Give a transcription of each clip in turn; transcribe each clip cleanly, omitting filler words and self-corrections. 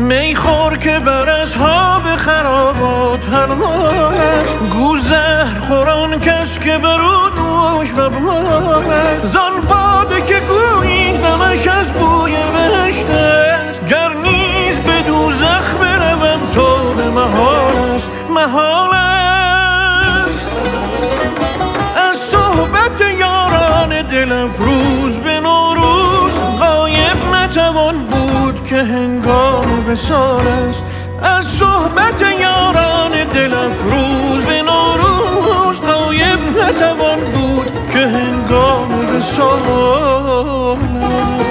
میخور که بر اصحاب خرابات حلال است. گو زهر خوران کس که برو نوش و بال است. زان باده که گویی دمش از بوی بهشت است. گر نیز به دوزخ بروم تو به محال است. محال است از صحبت یاران دل افروز به نوروز غایب نتوان بود که هنگام وصال است. از صحبت یاران دل افروز به نوروز غایب نتوان بود که هنگام وصال است.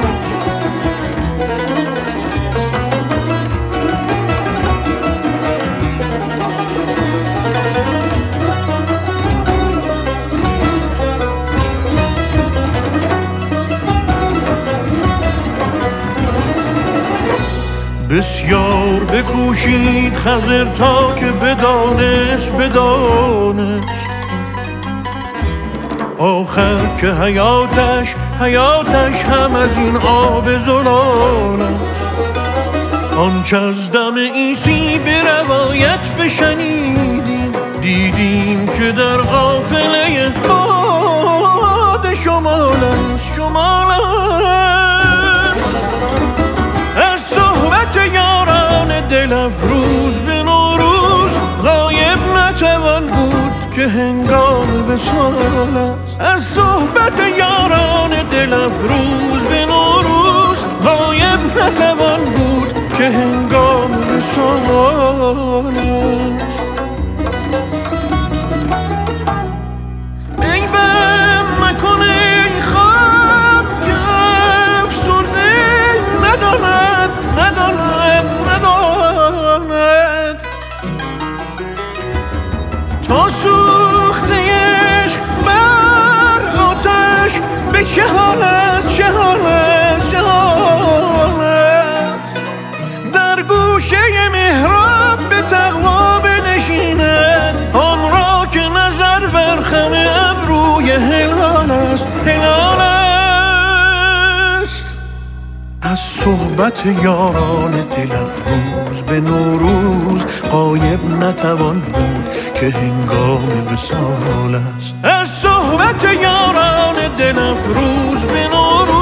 بسیار بکوشید خضر تا که بدانست آخر که حیاتش هم از این آب زلال است. آنچه از دم عیسی به روایت بشنیدیم دیدیم که در قافله باد شمال است. از صحبت یاران دل افروز به نوروز غایب نتوان بود که هنگام وصال است. از صحبت یاران دل افروز به نوروز غایب نتوان بود که هنگام وصال است. ای بم مکنه خواب که افسرده نداند تا سوختهش بر آتش به چه حال است در گوشه محراب به تقوا بنشیند آن را که نظر بر خم ابروی هلال است. از صحبت یاران دل افروز به نوروز غایب نتوان بود که هنگام وصال است. از صحبت یاران دل افروز به نوروز